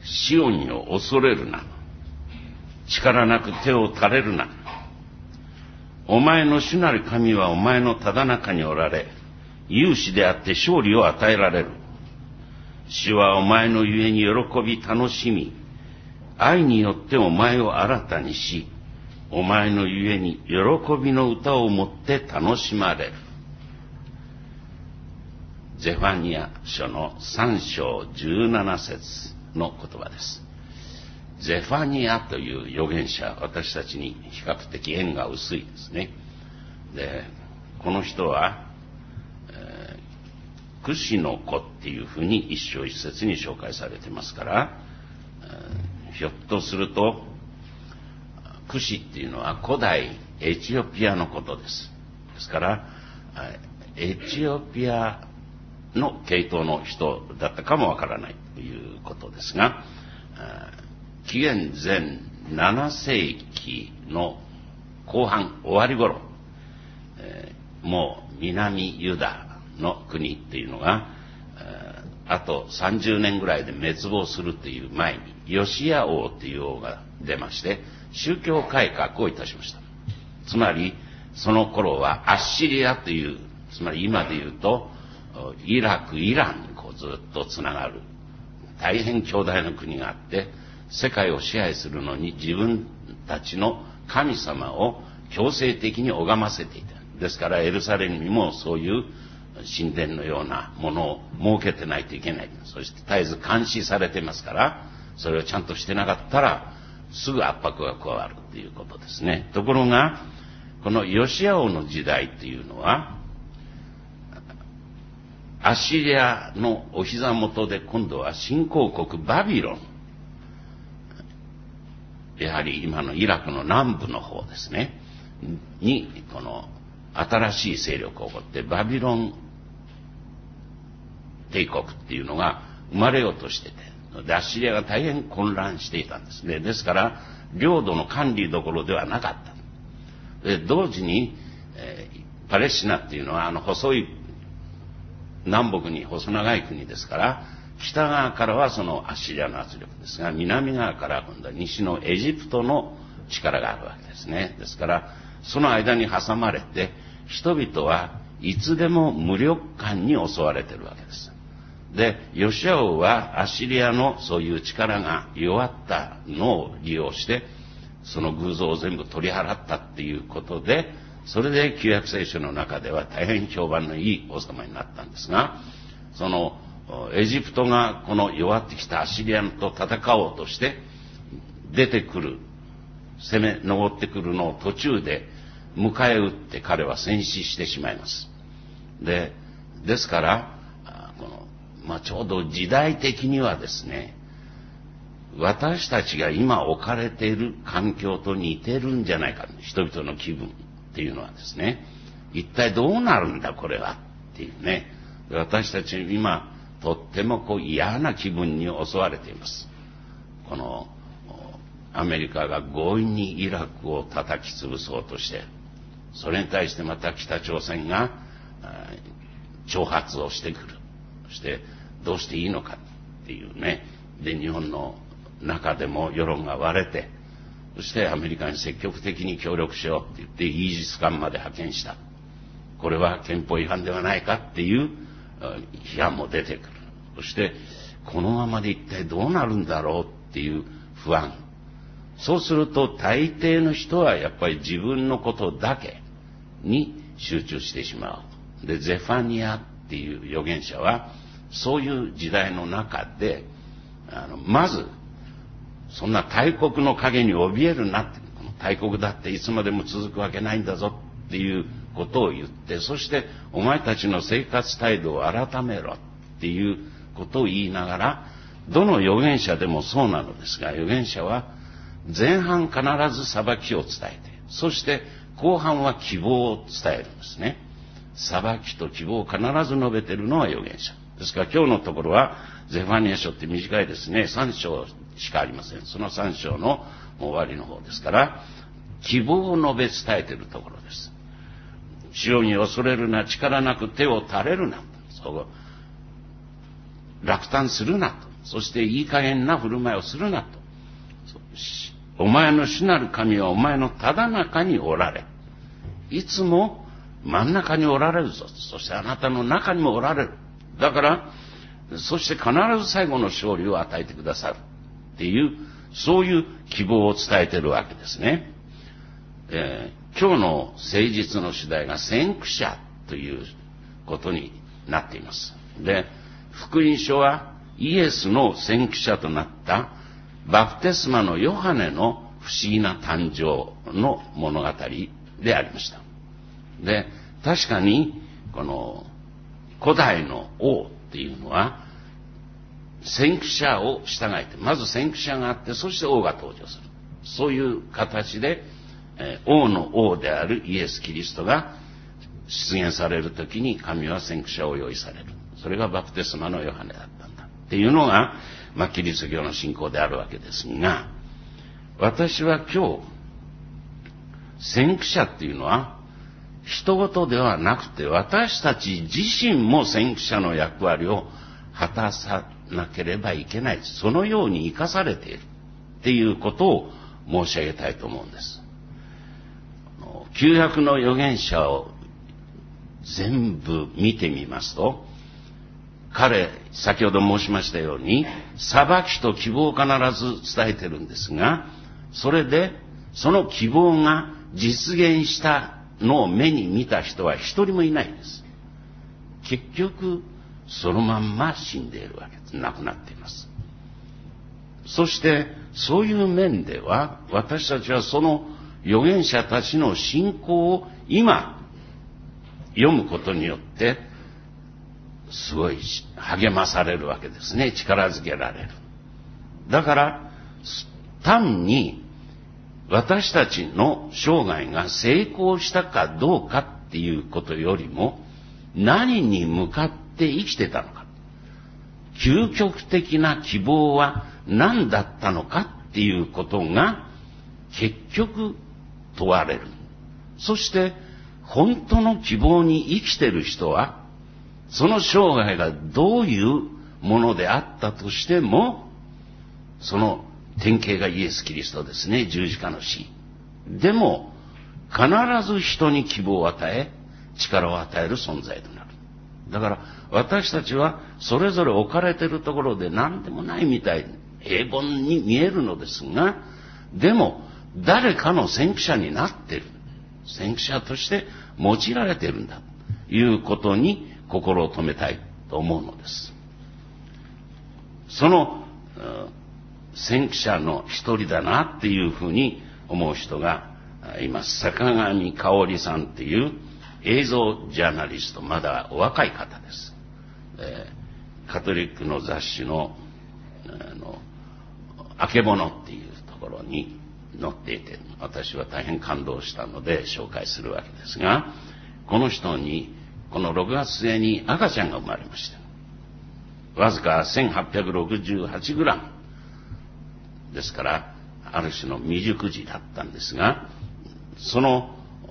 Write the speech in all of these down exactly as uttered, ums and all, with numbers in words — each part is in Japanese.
シオンを恐れるな。力なく手を垂れるな。お前の主なる神はお前のただ中におられ、勇士であって勝利を与えられる。主はお前のゆえに喜び楽しみ、愛によってお前を新たにし、お前のゆえに喜びの歌をもって楽しまれる。ゼファニア書のさん章じゅうなな節の言葉です。ゼファニアという預言者、私たちに比較的縁が薄いですね。で、この人は、えー、クシの子っていうふうに一章一節に紹介されてますから、えー、ひょっとすると、クシっていうのは古代エチオピアのことです。ですから、エチオピアの系統の人だったかもわからないということですが、紀元前なな世紀の後半終わり頃、えー、もう南ユダの国っていうのが、えー、あとさんじゅうねんぐらいで滅亡するという前にヨシア王という王が出まして宗教改革をいたしました。つまりその頃はアッシリアという、つまり今で言うとイラク、イランにこうずっとつながる大変強大な国があって、世界を支配するのに自分たちの神様を強制的に拝ませていた。ですからエルサレムにもそういう神殿のようなものを設けてないといけない。そして絶えず監視されてますから、それをちゃんとしてなかったらすぐ圧迫が加わるということですね。ところがこのヨシア王の時代というのはアッシリアのお膝元で今度は新興国バビロン、やはり今のイラクの南部の方ですねにこの新しい勢力が起こってバビロン帝国っていうのが生まれようとしてて、でアッシリアが大変混乱していたんですね。ですから領土の管理どころではなかった。で同時に、えー、パレスチナっていうのはあの細い南北に細長い国ですから、北側からはそのアッシリアの圧力ですが、南側から今度は西のエジプトの力があるわけですね。ですからその間に挟まれて人々はいつでも無力感に襲われているわけです。でヨシア王はアッシリアのそういう力が弱ったのを利用してその偶像を全部取り払ったっていうことで、それで旧約聖書の中では大変評判のいい王様になったんですが、そのエジプトがこの弱ってきたアッシリアと戦おうとして出てくる、攻め上ってくるのを途中で迎え撃って彼は戦死してしまいます。で、ですからこの、まあ、ちょうど時代的にはですね、私たちが今置かれている環境と似てるんじゃないか、人々の気分っていうのはですね、一体どうなるんだこれはっていうね、私たち今とってもこう嫌な気分に襲われています。このアメリカが強引にイラクを叩き潰そうとして、それに対してまた北朝鮮が挑発をしてくる。そしてどうしていいのかっていうね、で日本の中でも世論が割れて、そしてアメリカに積極的に協力しようって言ってイージス艦まで派遣した。これは憲法違反ではないかっていう批判も出てくる。そしてこのままで一体どうなるんだろうっていう不安。そうすると大抵の人はやっぱり自分のことだけに集中してしまう。でゼファニアっていう預言者はそういう時代の中で、あのまずそんな大国の影に怯えるなって、この大国だっていつまでも続くわけないんだぞっていうことを言って、そしてお前たちの生活態度を改めろっていうことを言いながら、どの預言者でもそうなのですが、預言者は前半必ず裁きを伝えて、そして後半は希望を伝えるんですね。裁きと希望を必ず述べているのは預言者ですから、今日のところはゼファニア書って短いですね、さん章しかありません。そのさん章の終わりの方ですから、希望を述べ伝えているところです。シオンに恐れるな、力なく手を垂れるな、そう落胆するなそしていい加減な振る舞いをするなと。お前の主なる神はお前のただ中におられ、いつも真ん中におられるぞ。そしてあなたの中にもおられる。だから、そして必ず最後の勝利を与えてくださるっていう、そういう希望を伝えているわけですね。えー、今日の誠実の主題が先駆者ということになっています。で、福音書はイエスの先駆者となったバプテスマのヨハネの不思議な誕生の物語でありました。で、確かにこの古代の王っていうのは先駆者を従えて、まず先駆者があって、そして王が登場する。そういう形で、えー、王の王であるイエス・キリストが出現されるときに神は先駆者を用意される。それがバプテスマのヨハネだったんだっていうのが、まあ、キリスト教の信仰であるわけですが、私は今日、先駆者っていうのは、人事ではなくて、私たち自身も先駆者の役割を果たさなければいけない。そのように生かされているっていうことを申し上げたいと思うんです。旧約の預言者を全部見てみますと、彼、先ほど申しましたように、裁きと希望を必ず伝えてるんですが、それで、その希望が実現したのを目に見た人は一人もいないんです。結局、そのまんま死んでいるわけです。亡くなっています。そして、そういう面では、私たちはその預言者たちの信仰を今、読むことによって、すごい励まされるわけですね。力づけられる。だから、単に私たちの生涯が成功したかどうかっていうことよりも、何に向かって生きてたのか。究極的な希望は何だったのかっていうことが結局問われる。そして、本当の希望に生きてる人は、その生涯がどういうものであったとしても、その典型がイエス・キリストですね、十字架の死。でも、必ず人に希望を与え、力を与える存在となる。だから、私たちはそれぞれ置かれているところで何でもないみたいに平凡に見えるのですが、でも、誰かの先駆者になっている。先駆者として用いられているんだ。ということに、心を止めたいと思うのです。その先駆者の一人だなっていうふうに思う人がいます。坂上香織さんっていう映像ジャーナリスト、まだお若い方です。えー、カトリックの雑誌のあのあけぼのっていうところに載っていて、私は大変感動したので紹介するわけですが、この人にこのろくがつ末に赤ちゃんが生まれました。わずかせんはっぴゃくろくじゅうはちグラムですから、ある種の未熟児だったんですが、その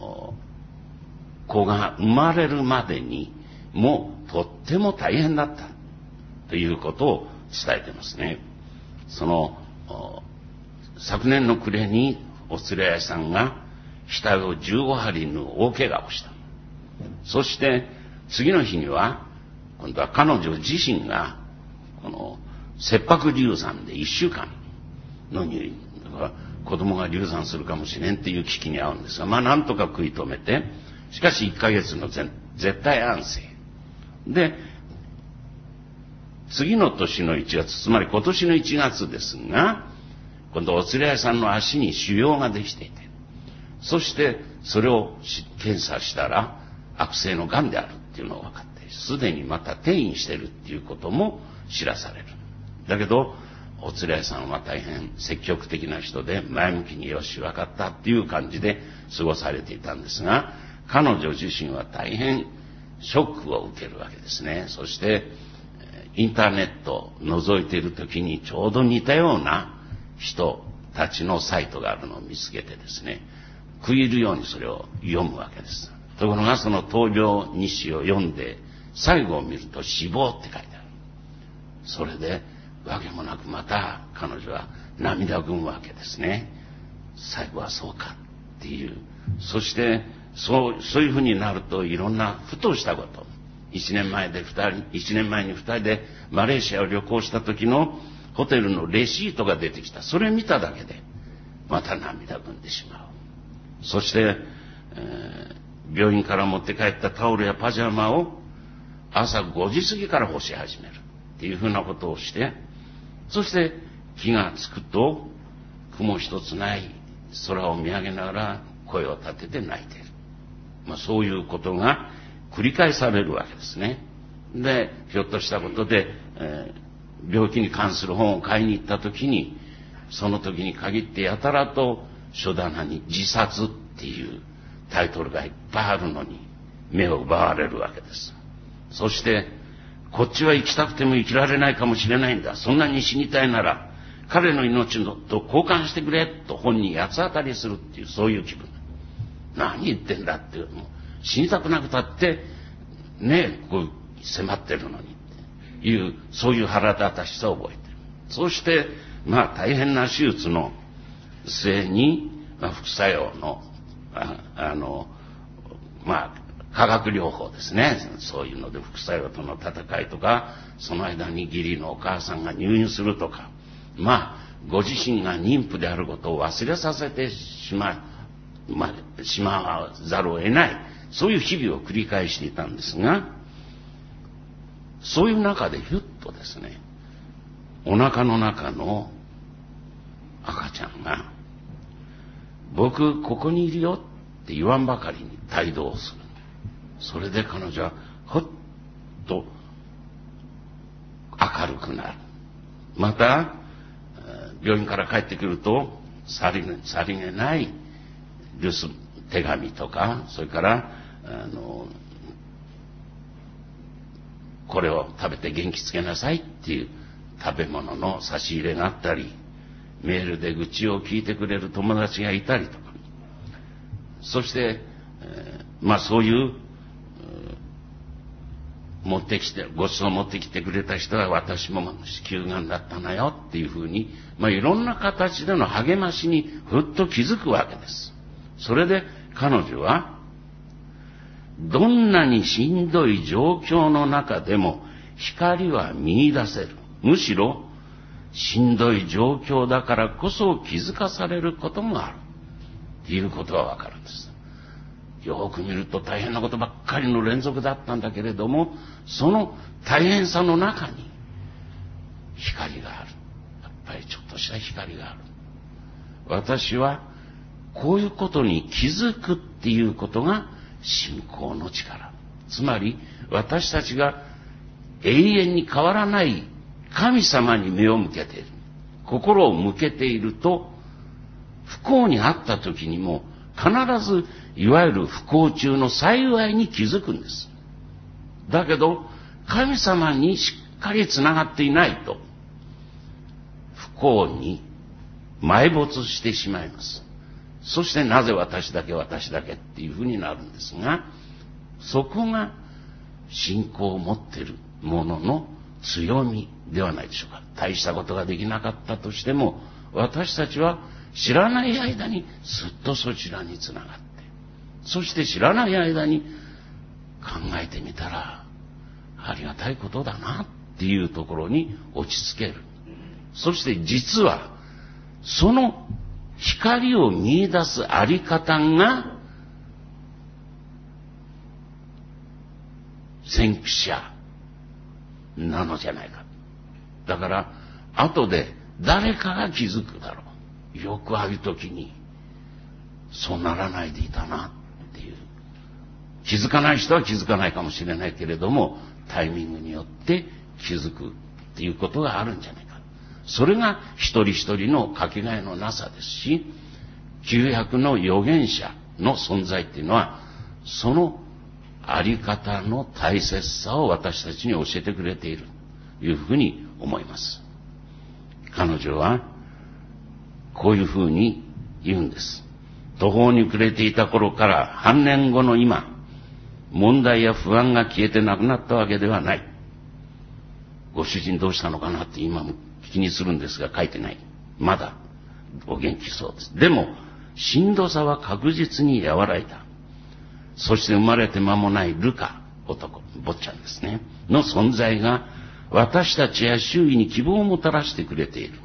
子が生まれるまでにもうとっても大変だったということを伝えてますね。その昨年の暮れにお連れ屋さんが額をじゅうごはり縫う大怪我をした。そして次の日には今度は彼女自身がこの切迫流産でいっしゅうかんの入院。だから子供が流産するかもしれんっていう危機に遭うんですが、まあなんとか食い止めて、しかしいっかげつの絶対安静で、次の年のいちがつ、つまり今年のいちがつですが、今度お連れ屋さんの足に腫瘍ができていて、そしてそれを検査したら悪性の癌であるっていうのが分かって、すでにまた転移しているっていうことも知らされる。だけどお連れ屋さんは大変積極的な人で、前向きによし分かったっていう感じで過ごされていたんですが、彼女自身は大変ショックを受けるわけですね。そしてインターネットを覗いている時にちょうど似たような人たちのサイトがあるのを見つけてですね、食い入るようにそれを読むわけです。ところがその闘病日誌を読んで最後を見ると死亡って書いてある。それでわけもなくまた彼女は涙ぐむわけですね。最後はそうかっていう。そしてそう、そういうふうになるといろんなふとしたこと。一年前で二人、一年前に二人でマレーシアを旅行した時のホテルのレシートが出てきた。それ見ただけでまた涙ぐんでしまう。そして、えー、病院から持って帰ったタオルやパジャマを朝ごじ過ぎから干し始めるっていうふうなことをして、そして気がつくと雲一つない空を見上げながら声を立てて泣いている。まあ、そういうことが繰り返されるわけですね。で、ひょっとしたことで、えー、病気に関する本を買いに行った時に、その時に限ってやたらと書棚に自殺っていうタイトルがいっぱいあるのに目を奪われるわけです。そしてこっちは生きたくても生きられないかもしれないんだ。そんなに死にたいなら彼の命と交換してくれと本に八つ当たりするっていう、そういう気分。何言ってんだっていう、もう死にたくなくたってねえ、こう迫ってるのにっていう、そういう腹立たしさを覚えてる。そしてまあ大変な手術の末に、まあ、副作用の あ, あのまあ化学療法ですね、そういうので副作用との戦いとか、その間に義理のお母さんが入院するとか、まあご自身が妊婦であることを忘れさせてしまう、まあ、しまわざるを得ない、そういう日々を繰り返していたんですが、そういう中でひゅっとですね、お腹の中の赤ちゃんが僕ここにいるよって言わんばかりに態度をする。それで彼女はほっと明るくなる。また病院から帰ってくるとさりげ、さりげない留守手紙とか、それからあのこれを食べて元気つけなさいっていう食べ物の差し入れがあったり、メールで愚痴を聞いてくれる友達がいたりとか、そして、えー、まあそういう持ってきてごちそう持ってきてくれた人は私も子宮がんだったなよっていうふうに、まあいろんな形での励ましにふっと気づくわけです。それで彼女はどんなにしんどい状況の中でも光は見出せる。むしろしんどい状況だからこそ気づかされることもあるっていうことがわかるんです。よく見ると大変なことばっかりの連続だったんだけれども、その大変さの中に光がある。やっぱりちょっとした光がある。私はこういうことに気づくっていうことが信仰の力。つまり私たちが永遠に変わらない神様に目を向けている、心を向けていると、不幸にあった時にも必ずいわゆる不幸中の幸いに気づくんです。だけど神様にしっかりつながっていないと不幸に埋没してしまいます。そしてなぜ私だけ私だけっていうふうになるんですが、そこが信仰を持っている者の強みではないでしょうか。大したことができなかったとしても、私たちは知らない間にすっとそちらにつながって、そして知らない間に考えてみたらありがたいことだなっていうところに落ち着ける。そして実はその光を見出すあり方が先駆者なのじゃないか。だから後で誰かが気づくだろう。よくああいう時にそうならないでいたなっていう。気づかない人は気づかないかもしれないけれども、タイミングによって気づくっていうことがあるんじゃないか。それが一人一人のかけがえのなさですし、旧約の預言者の存在っていうのはそのあり方の大切さを私たちに教えてくれているというふうに思います。彼女はこういうふうに言うんです。途方に暮れていた頃から半年後の今、問題や不安が消えてなくなったわけではない。ご主人どうしたのかなって今も気にするんですが書いてない。まだお元気そうです。でもしんどさは確実に和らいだ。そして生まれて間もないルカ、男、坊ちゃんですね、の存在が私たちや周囲に希望をもたらしてくれている。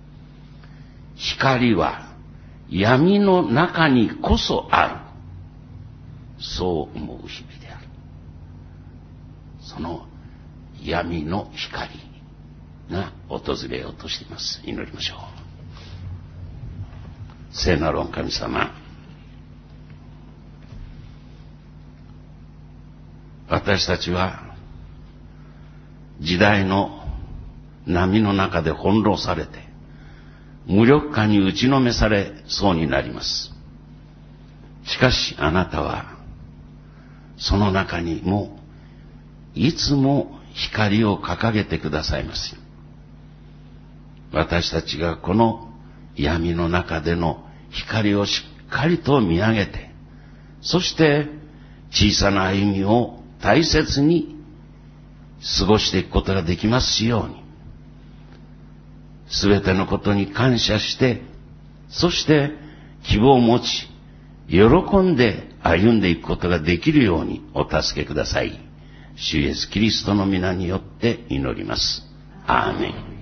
光は闇の中にこそある。そう思う日々である。その闇の光が訪れようとしています。祈りましょう。聖なる御神様、私たちは時代の波の中で翻弄されて無力感に打ちのめされそうになります。しかしあなたはその中にもいつも光を掲げてくださいます。私たちがこの闇の中での光をしっかりと見上げて、そして小さな歩みを大切に過ごしていくことができますように、すべてのことに感謝して、そして希望を持ち、喜んで歩んでいくことができるようにお助けください。主イエスキリストの皆によって祈ります。アーメン。